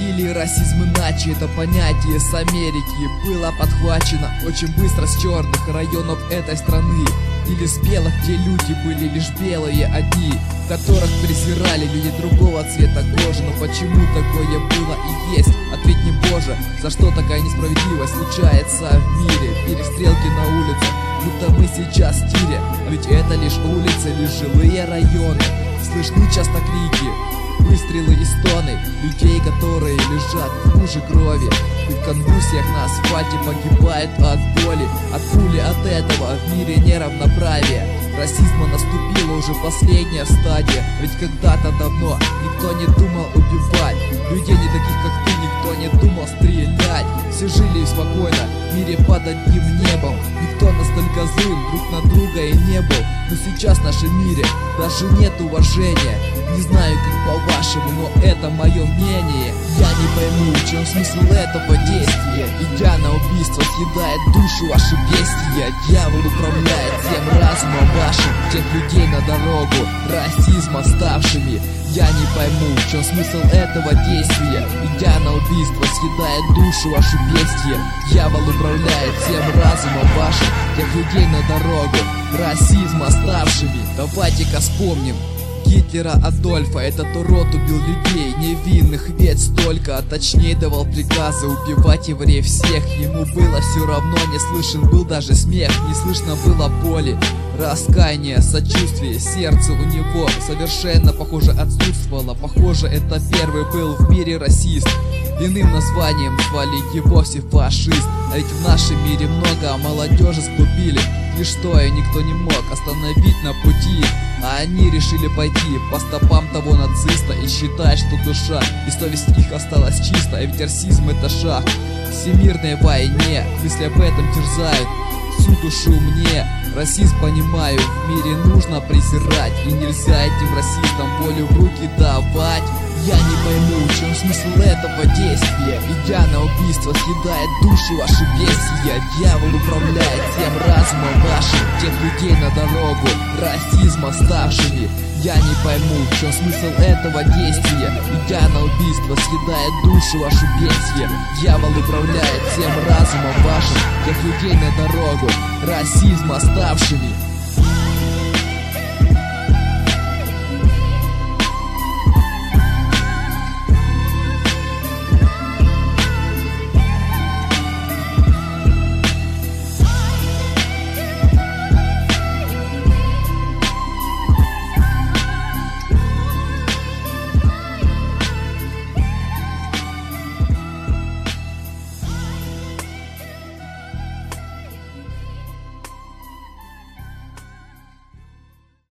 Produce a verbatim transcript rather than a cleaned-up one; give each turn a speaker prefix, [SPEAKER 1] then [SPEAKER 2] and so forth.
[SPEAKER 1] Или расизм иначе, это понятие с Америки было подхвачено очень быстро с черных районов этой страны. Или с белых, где люди были лишь белые одни, которых презирали люди другого цвета кожи. Но почему такое было и есть? Ответь мне, Боже, за что такая несправедливость случается в мире? Перестрелки на улицах, будто мы сейчас в тире. А ведь это лишь улицы, лишь жилые районы. Слышны часто крики, выстрелы и стоны людей, которые лежат в луже крови и в конвульсиях на асфальте погибают от боли, от пули, от этого в мире неравноправие. Расизма наступила уже последняя стадия, ведь когда-то давно никто не думал убивать людей не таких, как ты, никто не думал стрелять. Все жили спокойно в мире под одним небом, никто настолько злым друг на друга и не был. Но сейчас в нашем мире даже нет уважения. Не знаю, как по-вашему, но это мое мнение. Я не пойму, в чем смысл этого действия. Идя на убийство, съедает душу ваши бестия. Дьявол управляет всем разумом вашим, тех людей на дорогу расизма ставшими. Я не пойму, в чем смысл этого действия. Идя на убийство, съедает душу вашу бестия. Дьявол управляет всем разумом вашим, тех людей на дорогу расизма ставшими. Давайте-ка вспомним Гитлера Адольфа. Этот урод убил людей невинных, ведь столько, а точнее давал приказы убивать евреев всех. Ему было все равно, не слышен был даже смех, не слышно было боли, раскаяния, сочувствия. Сердце у него совершенно, похоже, отсутствовало. Похоже, это первый был в мире расист. Иным названием звали его все фашист. А ведь в нашем мире много молодежи сглупили, ничто и никто не мог остановить на пути. А они решили пойти по стопам того нациста и считать, что душа и совесть их осталась чисто. И ведь расизм — это шаг к всемирной войне. Мысли об этом терзают всю душу мне. Расизм, понимаю, в мире нужно презирать, и нельзя этим расистам волю в руки давать. Я не пойму, в чем смысл этого действия. Идя на убийство, съедает душу ваши бестия. Дьявол управляет всем разумом вашим, тех людей на дорогу расизма ставшими. Я не пойму, в чем смысл этого действия. Идя на убийство, съедает душу вашу бестия. Дьявол управляет всем разумом вашим, тех людей на дорогу расизма ставшими.